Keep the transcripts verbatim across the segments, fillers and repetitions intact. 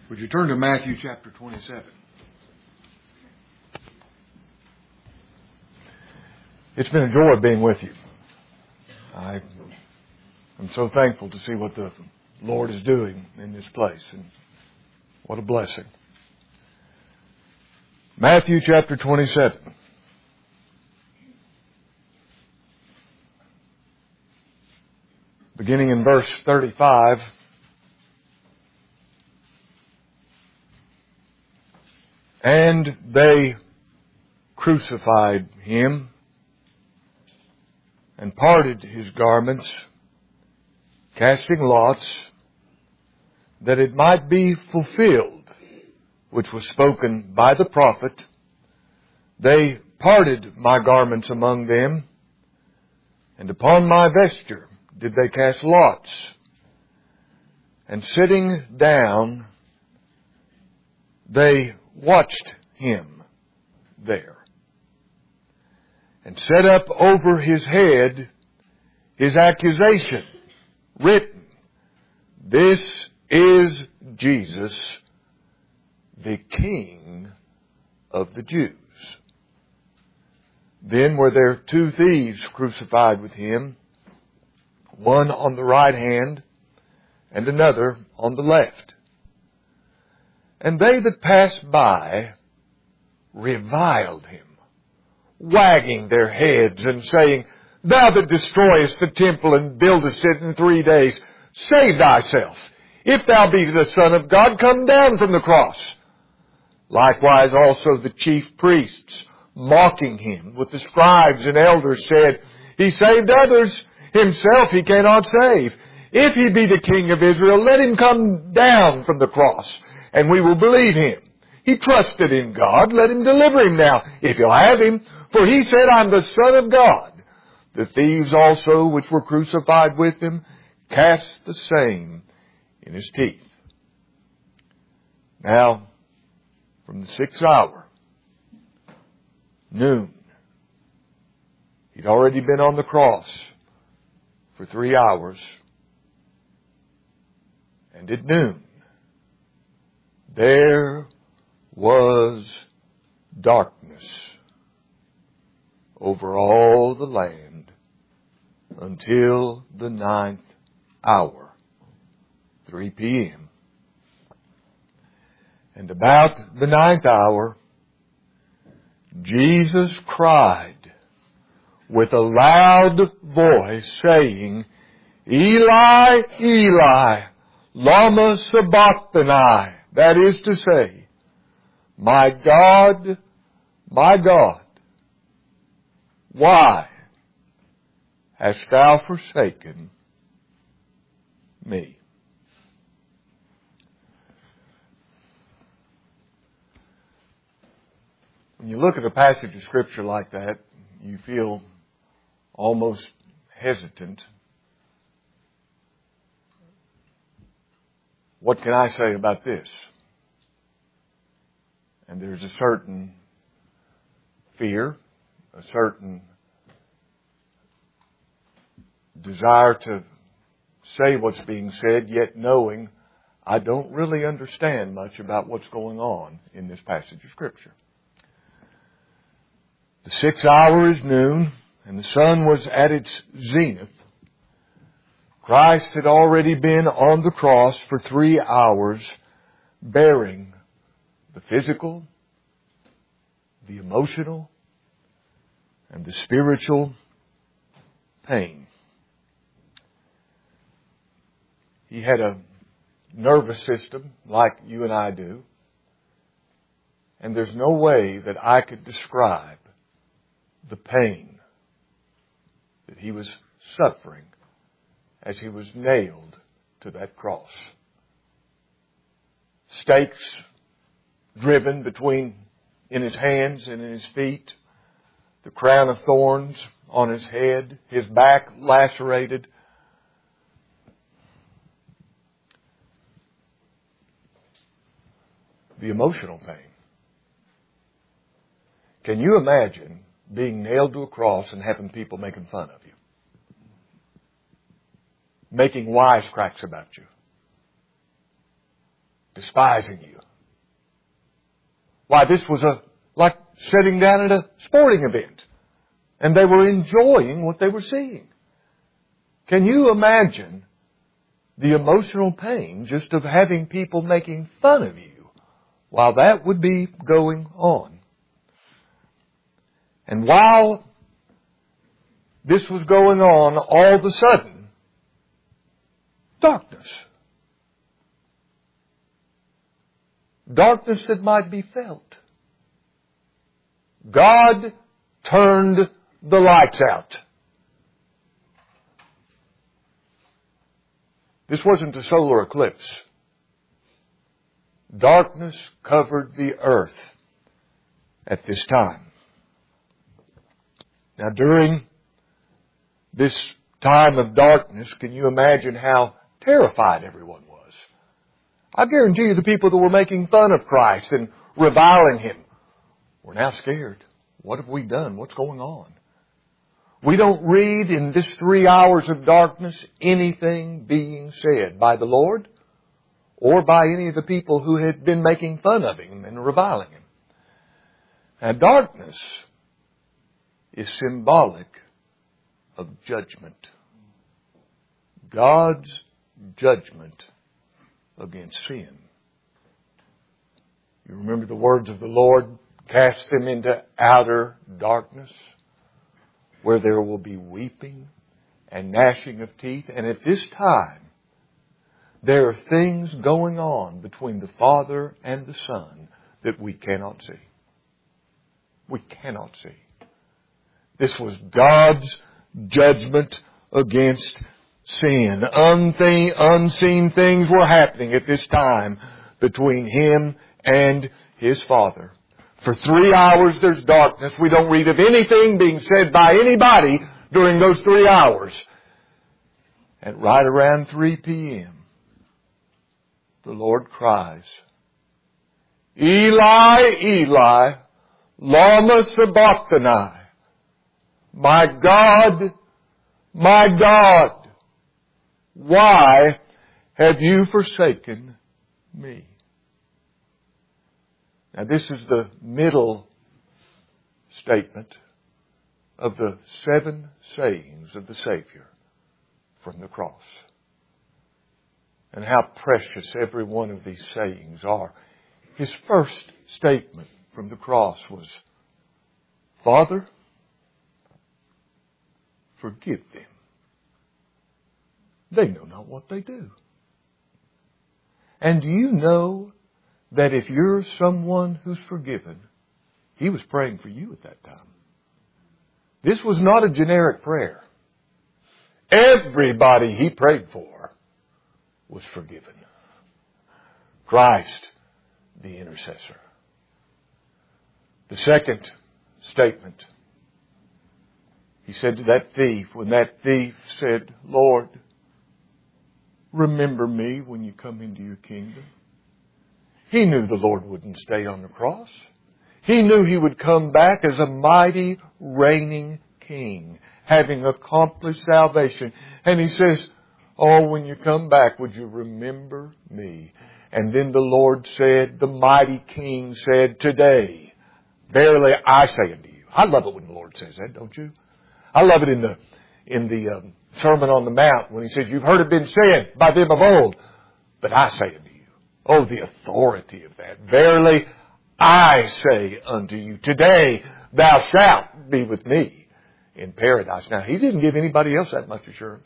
Would you turn to Matthew chapter twenty-seven? It's been a joy being with you. I am so thankful to see what the Lord is doing in this place, and what a blessing. Matthew chapter twenty-seven. Beginning in verse thirty-five. And they crucified him and parted his garments, casting lots, that it might be fulfilled, which was spoken by the prophet. They parted my garments among them, and upon my vesture did they cast lots. And sitting down, they watched him there, and set up over his head his accusation, written, This is Jesus, the King of the Jews. Then were there two thieves crucified with him, one on the right hand and another on the left. And they that passed by reviled him, wagging their heads and saying, Thou that destroyest the temple and buildest it in three days, save thyself. If thou be the Son of God, come down from the cross. Likewise also the chief priests, mocking him with the scribes and elders, said, He saved others, himself he cannot save. If he be the King of Israel, let him come down from the cross, and we will believe him. He trusted in God. Let him deliver him now, if he'll have him. For he said, I'm the Son of God. The thieves also, which were crucified with him, cast the same in his teeth. Now, from the sixth hour, noon, he'd already been on the cross for three hours. And at noon, there was darkness over all the land until the ninth hour, three p.m. And about the ninth hour, Jesus cried with a loud voice, saying, Eli, Eli, lama sabachthani. That is to say, My God, my God, why hast thou forsaken me? When you look at a passage of Scripture like that, you feel almost hesitant. What can I say about this? And there's a certain fear, a certain desire to say what's being said, yet knowing I don't really understand much about what's going on in this passage of Scripture. The sixth hour is noon, and the sun was at its zenith. Christ had already been on the cross for three hours, bearing the physical, the emotional, and the spiritual pain. He had a nervous system like you and I do, and there's no way that I could describe the pain that he was suffering as he was nailed to that cross. Stakes driven between in his hands and in his feet, the crown of thorns on his head, his back lacerated. The emotional pain. Can you imagine being nailed to a cross and having people making fun of you? Making wisecracks about you. despising you. Why, this was a like sitting down at a sporting event, and they were enjoying what they were seeing. Can you imagine the emotional pain just of having people making fun of you while that would be going on? And while this was going on, all of a sudden, darkness. Darkness that might be felt. God turned the lights out. This wasn't a solar eclipse. Darkness covered the earth at this time. Now, during this time of darkness, can you imagine how terrified everyone was? I guarantee you the people that were making fun of Christ and reviling Him were now scared. What have we done? What's going on? We don't read in this three hours of darkness anything being said by the Lord or by any of the people who had been making fun of Him and reviling Him. Now, darkness is symbolic of judgment. God's judgment against sin. You remember the words of the Lord, cast them into outer darkness, where there will be weeping and gnashing of teeth. And at this time, there are things going on between the Father and the Son that we cannot see. We cannot see. This was God's judgment against sin. Unseen, unseen things were happening at this time between Him and His Father. For three hours there's darkness. We don't read of anything being said by anybody during those three hours. And right around three p.m., the Lord cries, Eli, Eli, lama sabachthani. My God, my God, why have you forsaken me? Now, this is the middle statement of the seven sayings of the Savior from the cross. And how precious every one of these sayings are. His first statement from the cross was, Father, forgive them. They know not what they do. And do you know that if you're someone who's forgiven, He was praying for you at that time. This was not a generic prayer. Everybody He prayed for was forgiven. Christ, the intercessor. The second statement, He said to that thief, when that thief said, Lord, remember me when you come into your kingdom. He knew the Lord wouldn't stay on the cross. He knew He would come back as a mighty reigning King, having accomplished salvation. And He says, oh, when you come back, would you remember me? And then the Lord said, the mighty King said, today, verily I say unto you. I love it when the Lord says that, don't you? I love it in the in the um, Sermon on the Mount when He says, you've heard it been said by them of old, but I say unto you. Oh, the authority of that. Verily I say unto you, today thou shalt be with me in paradise. Now, He didn't give anybody else that much assurance.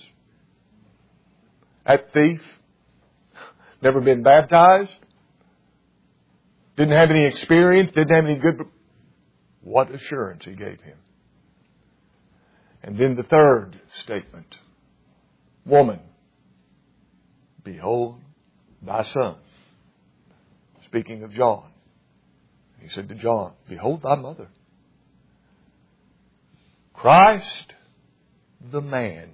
That thief, never been baptized, didn't have any experience, didn't have any good... What assurance He gave him. And then the third statement. Woman, behold thy son. Speaking of John. He said to John, behold thy mother. Christ, the man.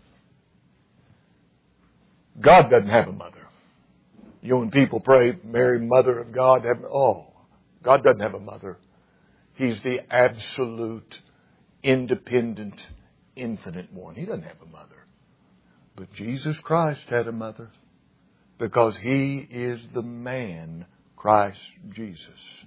God doesn't have a mother. You know, when people pray, Mary, Mother of God, have, oh, God doesn't have a mother. He's the absolute, independent, infinite one. He doesn't have a mother. But Jesus Christ had a mother. because He is the man, Christ Jesus.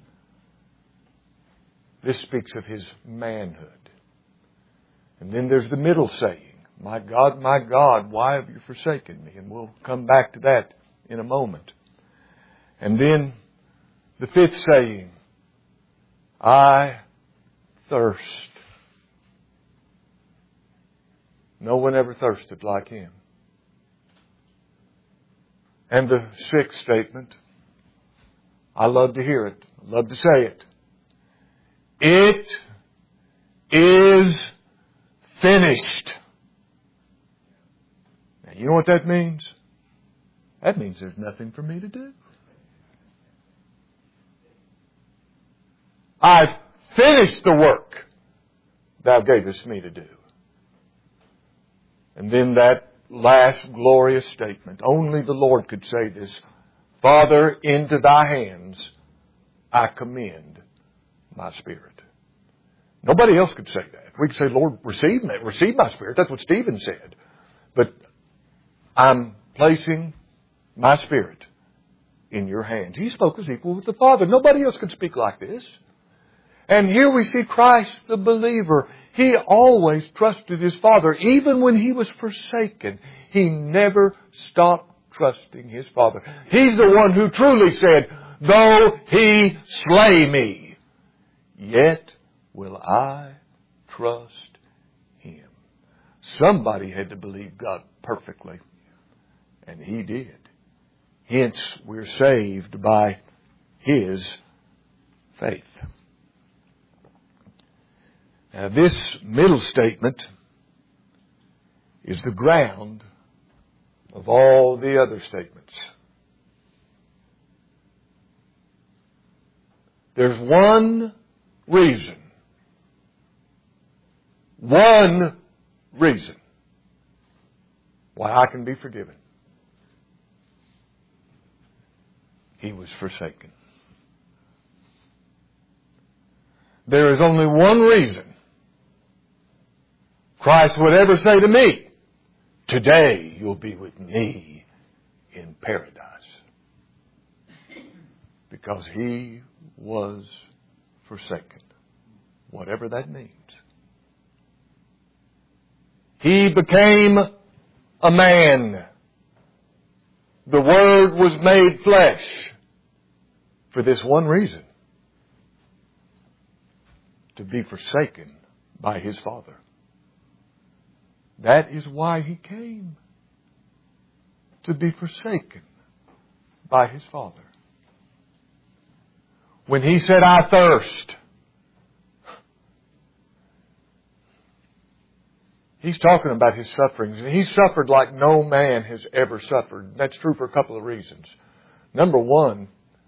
This speaks of His manhood. And then there's the middle saying, my God, my God, why have you forsaken me? And we'll come back to that in a moment. And then the fifth saying, I thirst. No one ever thirsted like Him. And the sixth statement, I love to hear it. I love to say it. It is finished. Now, you know what that means? That means there's nothing for me to do. I've finished the work Thou gavest me to do. And then that last glorious statement. Only the Lord could say this. Father, into Thy hands I commend my spirit. Nobody else could say that. We could say, Lord, receive me, receive my spirit. That's what Stephen said. But I'm placing my spirit in your hands. He spoke as equal with the Father. Nobody else could speak like this. And here we see Christ the believer. He always trusted His Father. Even when He was forsaken, He never stopped trusting His Father. He's the one who truly said, though He slay me, yet will I trust Him. Somebody had to believe God perfectly. And He did. Hence, we're saved by His faith. Now, this middle statement is the ground of all the other statements. There's one reason, one reason why I can be forgiven. He was forsaken. There is only one reason Christ would ever say to me, today you'll be with me in paradise. Because He was forsaken. Whatever that means. He became a man. The Word was made flesh. For this one reason. To be forsaken by His Father. That is why He came. To be forsaken by His Father. When He said, I thirst, He's talking about His sufferings. And He suffered like no man has ever suffered. That's true for a couple of reasons. Number one,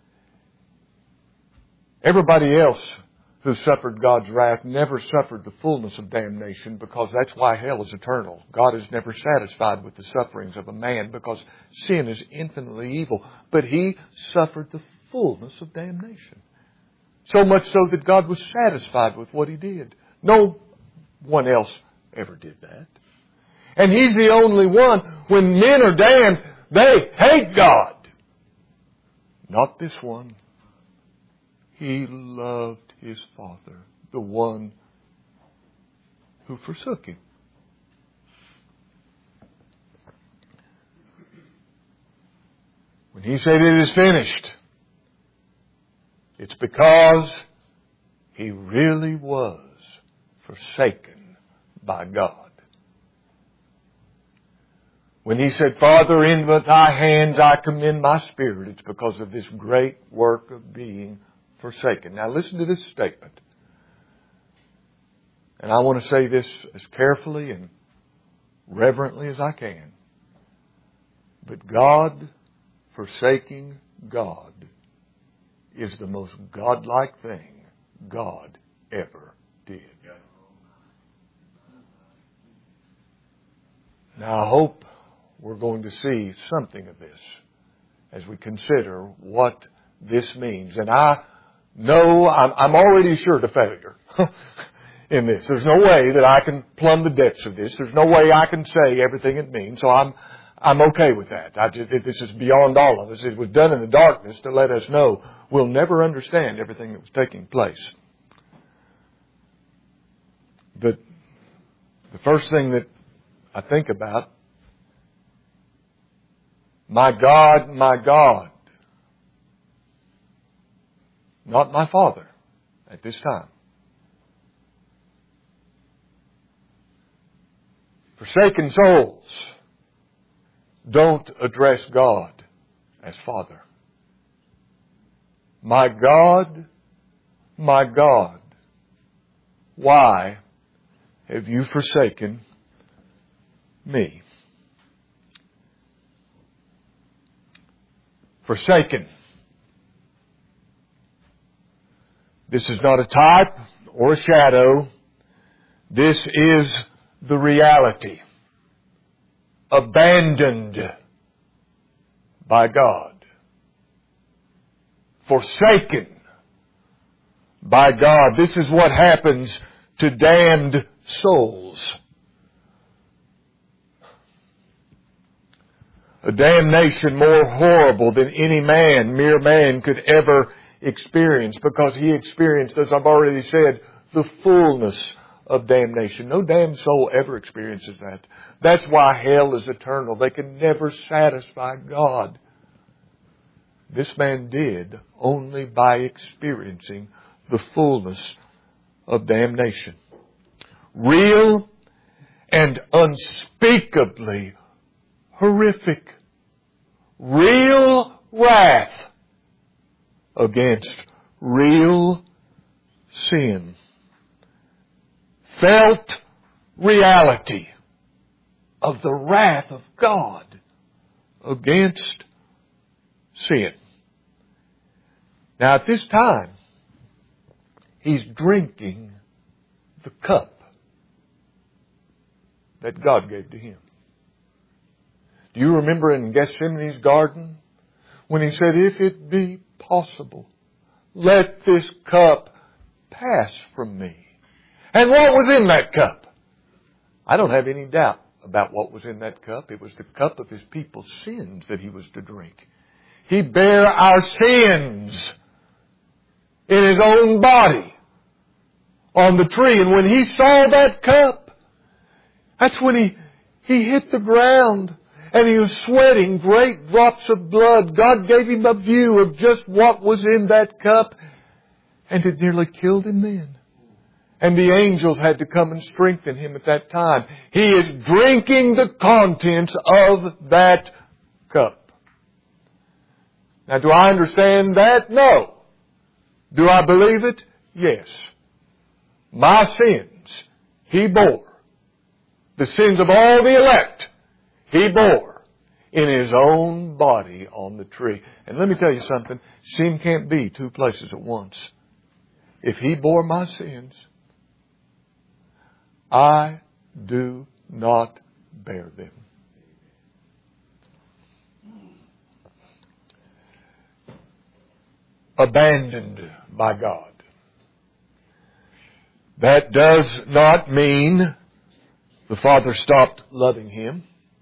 everybody else who suffered God's wrath never suffered the fullness of damnation, because that's why hell is eternal. God is never satisfied with the sufferings of a man because sin is infinitely evil. But He suffered the fullness of damnation. So much so that God was satisfied with what He did. No one else ever did that. And He's the only one, when men are damned, they hate God. Not this one. He loved His Father, the one who forsook Him. When He said it is finished, it's because He really was forsaken by God. When He said, Father, into Thy hands I commend my spirit, it's because of this great work of being forsaken. Now listen to this statement. And I want to say this as carefully and reverently as I can. But God forsaking God is the most godlike thing God ever did. Now I hope we're going to see something of this as we consider what this means. And I know I'm, I'm already assured of failure in this. There's no way that I can plumb the depths of this. There's no way I can say everything it means. So I'm, I'm okay with that. I just, this is beyond all of us. It was done in the darkness to let us know we'll never understand everything that was taking place. But the first thing that I think about, my God, my God, not my Father at this time. Forsaken souls don't address God as Father. My God, my God, why have you forsaken me? Forsaken. This is not a type or a shadow. This is the reality. Abandoned by God. Forsaken by God. This is what happens to damned souls. A damnation more horrible than any man, mere man, could ever experience, because he experienced, as I've already said, the fullness of damnation. No damned soul ever experiences that. That's why hell is eternal. They can never satisfy God. This man did only by experiencing the fullness of damnation. Real and unspeakably horrific. Real wrath against real sin. Felt reality of the wrath of God against sin. Now at this time, he's drinking the cup that God gave to him. Do you remember in Gethsemane's garden when he said, if it be possible, let this cup pass from me? And what was in that cup? I don't have any doubt about what was in that cup. It was the cup of his people's sins that he was to drink. He bare our sins in his own body on the tree. And when he saw that cup, that's when he, he hit the ground and he was sweating great drops of blood. God gave him a view of just what was in that cup, and it nearly killed him then. And the angels had to come and strengthen him at that time. He is drinking the contents of that cup. Now, do I understand that? No. Do I believe it? Yes. My sins, He bore. The sins of all the elect, He bore in His own body on the tree. And let me tell you something. Sin can't be two places at once. If He bore my sins, I do not bear them. Abandoned by God. That does not mean the Father stopped loving him.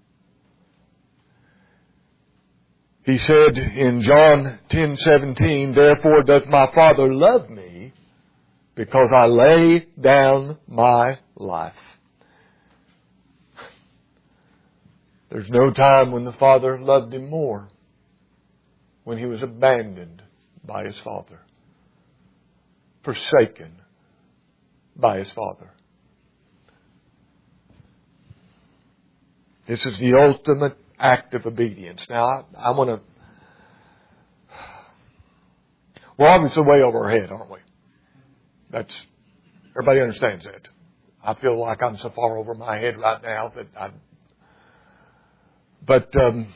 He said in John ten seventeen, therefore doth my Father love me, because I lay down my life. There's no time when the Father loved him more, when he was abandoned by his Father, forsaken by his Father. This is the ultimate act of obedience. Now, I, I want to... We're obviously way over our head, aren't we? That's... Everybody understands that. I feel like I'm so far over my head right now that I... But... Um,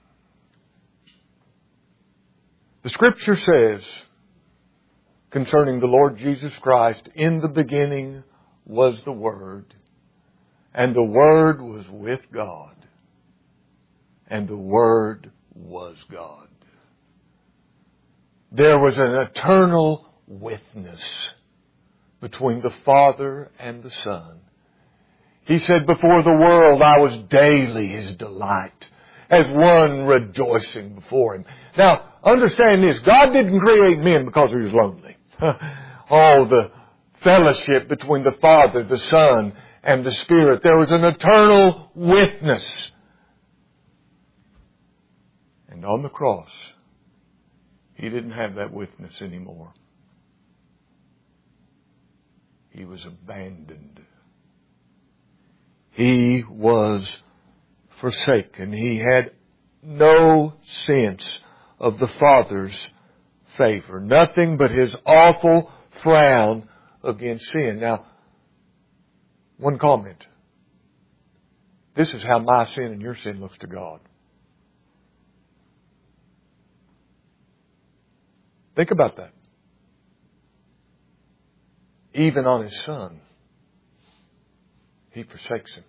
the Scripture says concerning the Lord Jesus Christ, in the beginning was the Word, and the Word was with God, and the Word was God. There was an eternal witness between the Father and the Son. He said, before the world I was daily His delight. as one rejoicing before Him. Now, understand this. God didn't create men because He was lonely. Oh, the fellowship between the Father, the Son, and the Spirit. There was an eternal witness. And on the cross, He didn't have that witness anymore. He was abandoned. He was forsaken. He had no sense of the Father's favor. Nothing but His awful frown against sin. Now, one comment. This is how my sin and your sin looks to God. Think about that. Even on His Son, He forsakes Him.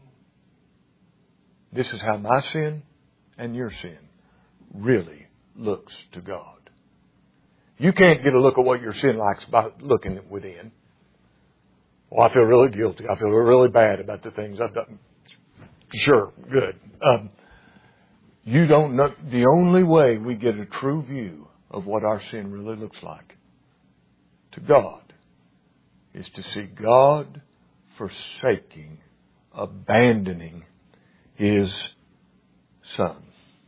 This is how my sin and your sin really looks to God. You can't get a look at what your sin likes by looking within. Well, I feel really guilty. I feel really bad about the things I've done. Sure, good. Um, you don't know. The only way we get a true view of what our sin really looks like to God is to see God forsaking, abandoning His Son.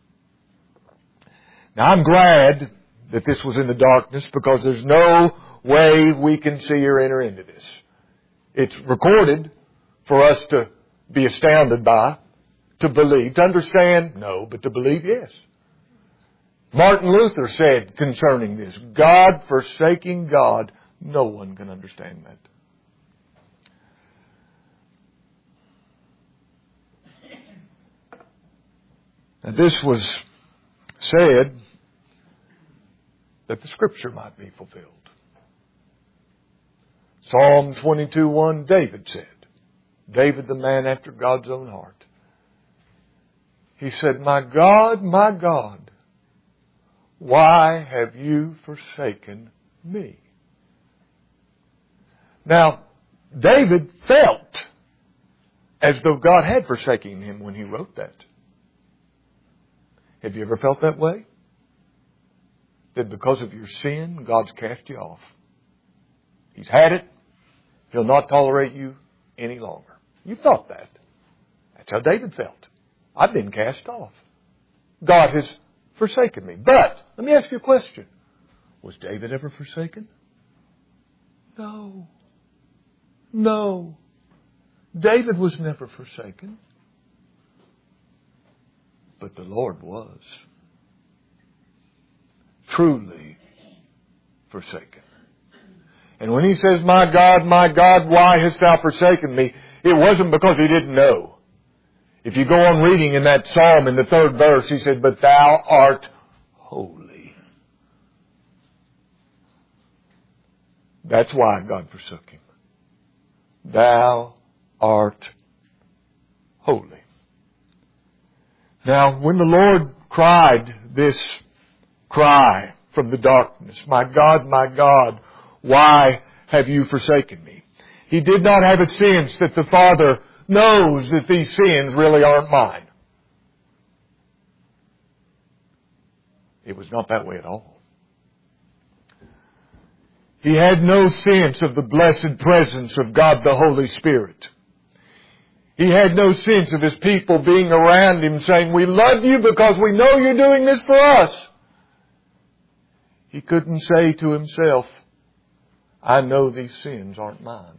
Now, I'm glad that this was in the darkness, because there's no way we can see or enter into this. It's recorded for us to be astounded by, to believe, to understand, no, but to believe, yes. Martin Luther said concerning this, God forsaking God, no one can understand that. Now, this was said that the Scripture might be fulfilled. Psalm twenty-two one, David said, David the man after God's own heart. He said, my God, my God, why have you forsaken me? Now, David felt as though God had forsaken him when he wrote that. Have you ever felt that way? That because of your sin, God's cast you off. He's had it. He'll not tolerate you any longer. You thought that. That's how David felt. I've been cast off. God has forsaken me. But, let me ask you a question. Was David ever forsaken? No. No. David was never forsaken. But the Lord was. Truly forsaken. And when He says, my God, my God, why hast thou forsaken me? It wasn't because He didn't know. If you go on reading in that psalm in the third verse, He said, but thou art holy. That's why God forsook him. Thou art holy. Now, when the Lord cried this cry from the darkness, my God, my God, why have you forsaken me? He did not have a sense that the Father knows that these sins really aren't mine. It was not that way at all. He had no sense of the blessed presence of God the Holy Spirit. He had no sense of His people being around Him saying, we love you because we know you're doing this for us. He couldn't say to Himself, I know these sins aren't mine.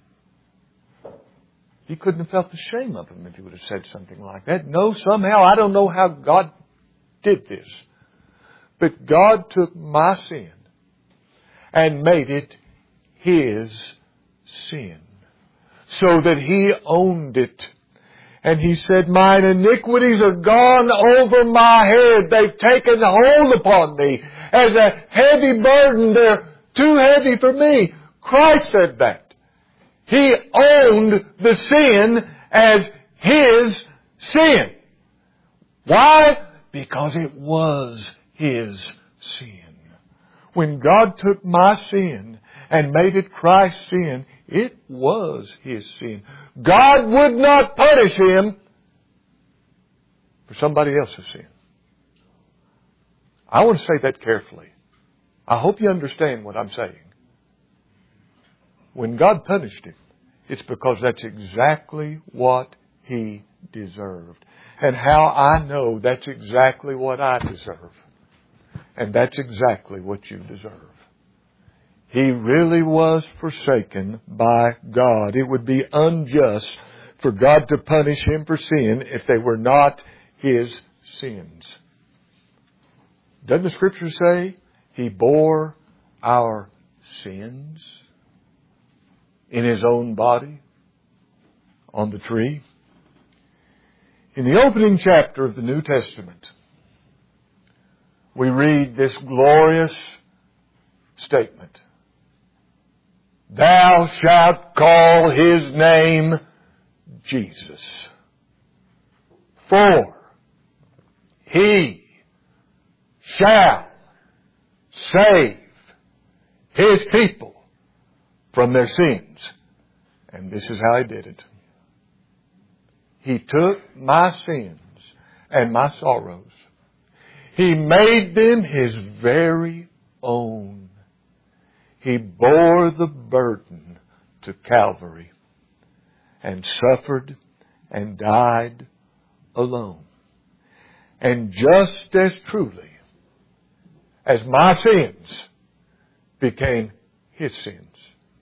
He couldn't have felt the shame of them if He would have said something like that. No, somehow, I don't know how God did this. But God took my sin and made it His sin, so that He owned it. And He said, mine iniquities are gone over my head. They've taken hold upon me. As a heavy burden, they're too heavy for me. Christ said that. He owned the sin as His sin. Why? Because it was His sin. When God took my sin and made it Christ's sin, it was His sin. God would not punish Him for for somebody else's sin. I want to say that carefully. I hope you understand what I'm saying. When God punished him, it's because that's exactly what he deserved. And how I know that's exactly what I deserve. And that's exactly what you deserve. He really was forsaken by God. It would be unjust for God to punish him for sin if they were not his sins. Doesn't the Scripture say he bore our sins in his own body on the tree? In the opening chapter of the New Testament, we read this glorious statement. Thou shalt call his name Jesus. For he shall save his people from their sins. And this is how he did it. He took my sins and my sorrows. He made them his very own. He bore the burden to Calvary and suffered and died alone. And just as truly as my sins became his sins,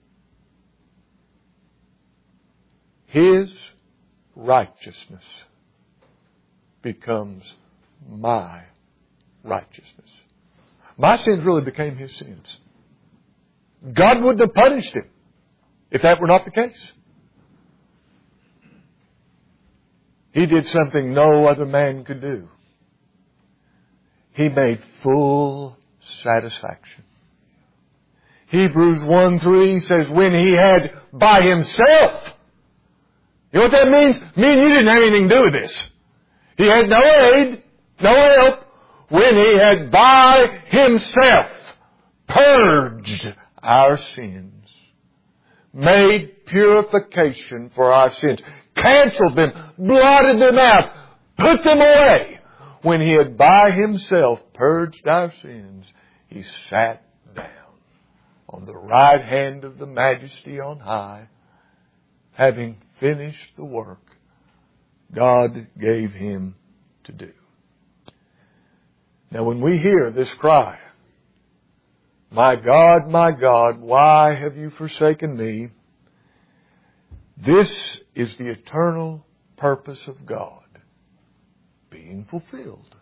his righteousness becomes my righteousness. My sins really became his sins. God wouldn't have punished him if that were not the case. He did something no other man could do. He made full satisfaction. Hebrews one three says, when he had by himself. You know what that means? Me and you didn't have anything to do with this. He had no aid, no help. When he had by himself purged our sins, made purification for our sins, canceled them, blotted them out, put them away. When he had by himself purged our sins, he sat down on the right hand of the Majesty on high, having finished the work God gave him to do. Now when we hear this cry, my God, my God, why have you forsaken me? This is the eternal purpose of God being fulfilled.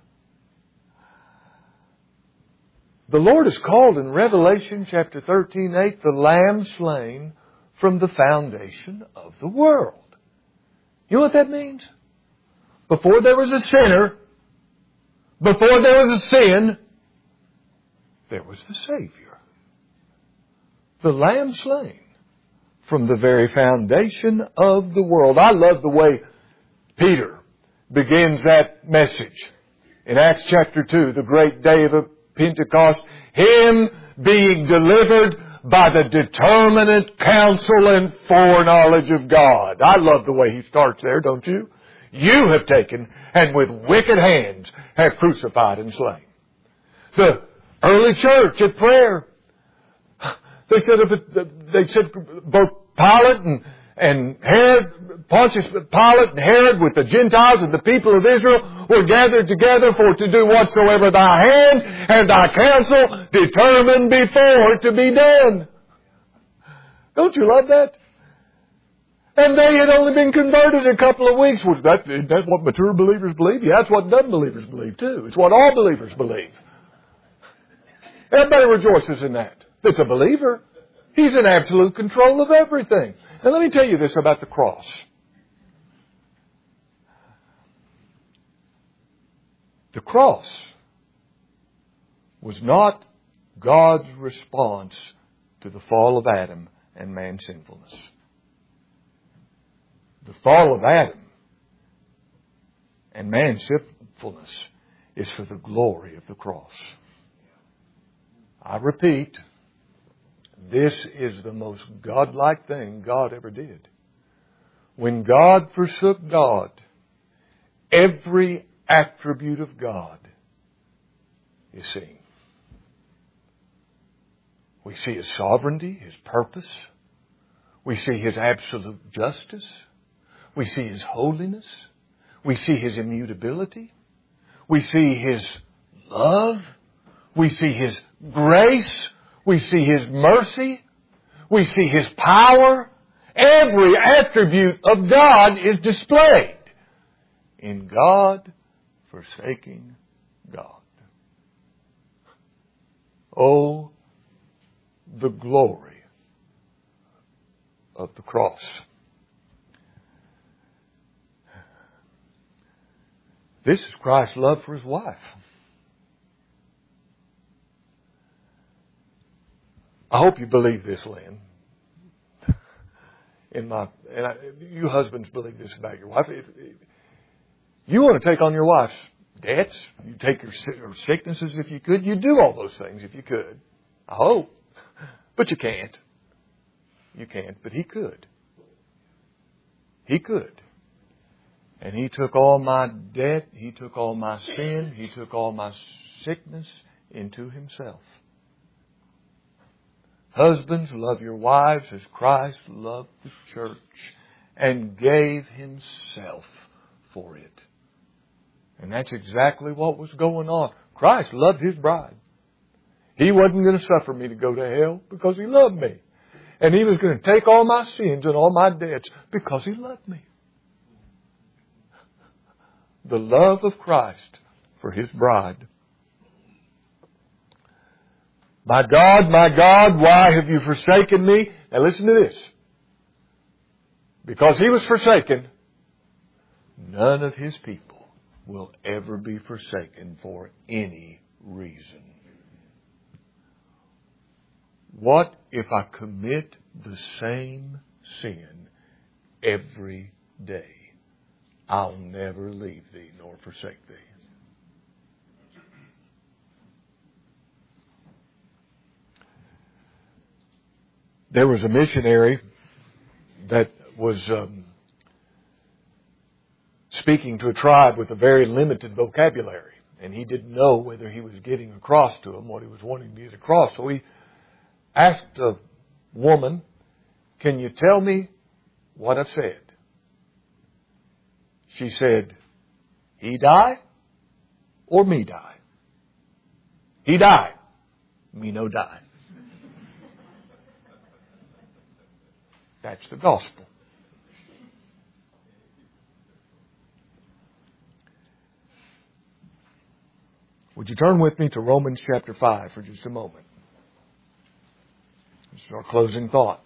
The Lord is called in Revelation chapter thirteen eight, the Lamb slain from the foundation of the world. You know what that means? Before there was a sinner, before there was a sin, there was the Savior. The Lamb slain from the very foundation of the world. I love the way Peter begins that message in Acts chapter two, the great day of Pentecost. Him being delivered by the determinate counsel and foreknowledge of God. I love the way he starts there, don't you? You have taken and with wicked hands have crucified and slain. The early church at prayer, they said, they said both Pilate and, and Herod, Pontius Pilate and Herod with the Gentiles and the people of Israel were gathered together for to do whatsoever thy hand and thy counsel determined before to be done. Don't you love that? And they had only been converted a couple of weeks. Was that, is that what mature believers believe? Yeah, that's what non-believers believe too. It's what all believers believe. Everybody rejoices in that. That's a believer. He's in absolute control of everything. Now let me tell you this about the cross. The cross was not God's response to the fall of Adam and man's sinfulness. The fall of Adam and man's sinfulness is for the glory of the cross. I repeat, this is the most godlike thing God ever did. When God forsook God, every attribute of God is seen. We see His sovereignty, His purpose. We see His absolute justice. We see His holiness. We see His immutability. We see His love. We see His grace. We see His mercy. We see His power. Every attribute of God is displayed in God forsaking God. Oh, the glory of the cross. This is Christ's love for His wife. I hope you believe this, Lynn. In my, and I, you husbands believe this about your wife. If, if you want to take on your wife's debts, you take her sicknesses if you could. You do all those things if you could. I hope. But you can't. You can't. But He could. He could. And He took all my debt. He took all my sin. He took all my sickness into Himself. Husbands, love your wives as Christ loved the church and gave Himself for it. And that's exactly what was going on. Christ loved His bride. He wasn't going to suffer me to go to hell because He loved me. And He was going to take all my sins and all my debts because He loved me. The love of Christ for His bride. My God, my God, why have you forsaken me? Now listen to this. Because He was forsaken, none of His people will ever be forsaken for any reason. What if I commit the same sin every day? I'll never leave thee nor forsake thee. There was a missionary that was um, speaking to a tribe with a very limited vocabulary. And he didn't know whether he was getting across to them what he was wanting to get across. So he asked a woman, "Can you tell me what I've said?" She said, "He die or me die?" "He die, me no die." That's the gospel. Would you turn with me to Romans chapter five for just a moment? This is our closing thought.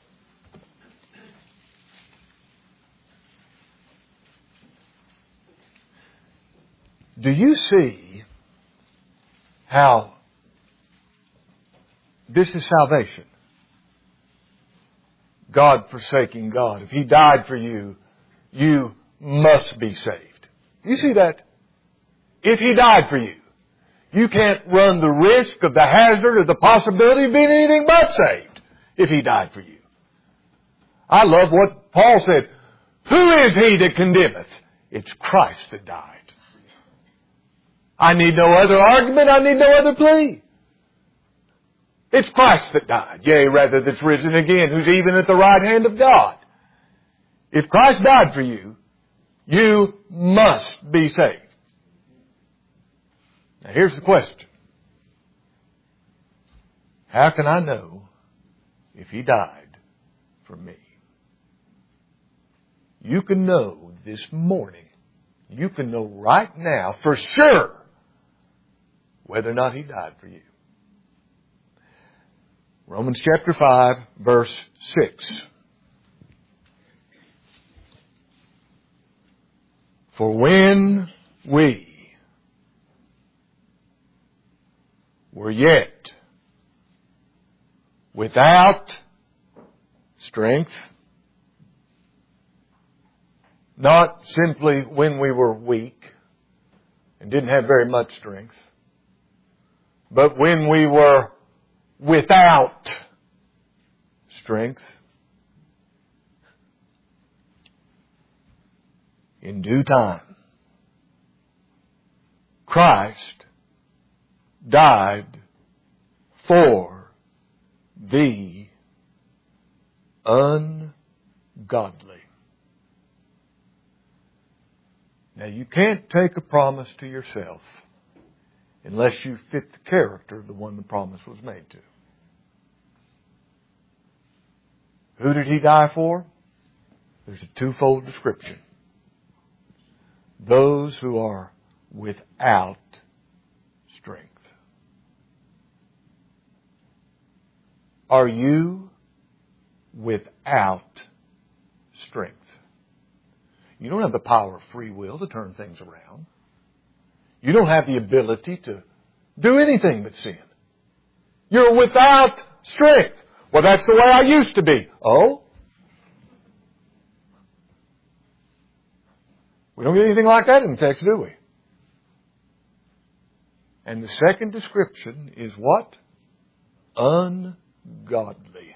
Do you see how this is salvation? God forsaking God. If He died for you, you must be saved. You see that? If He died for you, you can't run the risk of the hazard or the possibility of being anything but saved if He died for you. I love what Paul said. Who is he that condemneth? It's Christ that died. I need no other argument. I need no other plea. It's Christ that died. Yea, rather that's risen again, who's even at the right hand of God. If Christ died for you, you must be saved. Now here's the question. How can I know if He died for me? You can know this morning. You can know right now for sure whether or not He died for you. Romans chapter five, verse six. For when we were yet without strength, not simply when we were weak and didn't have very much strength, but when we were without strength, in due time, Christ died for the ungodly. Now you can't take a promise to yourself unless you fit the character of the one the promise was made to. Who did He die for? There's a twofold description. Those who are without strength. Are you without strength? You don't have the power of free will to turn things around. You don't have the ability to do anything but sin. You're without strength. Well, that's the way I used to be. Oh? We don't get anything like that in the text, do we? And the second description is what? Ungodly.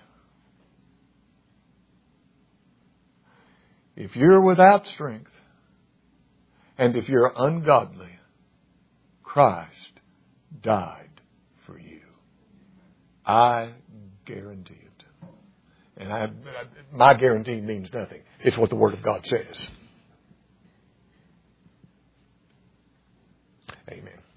If you're without strength, and if you're ungodly, Christ died for you. I guarantee it. And I, my guarantee means nothing. It's what the Word of God says. Amen.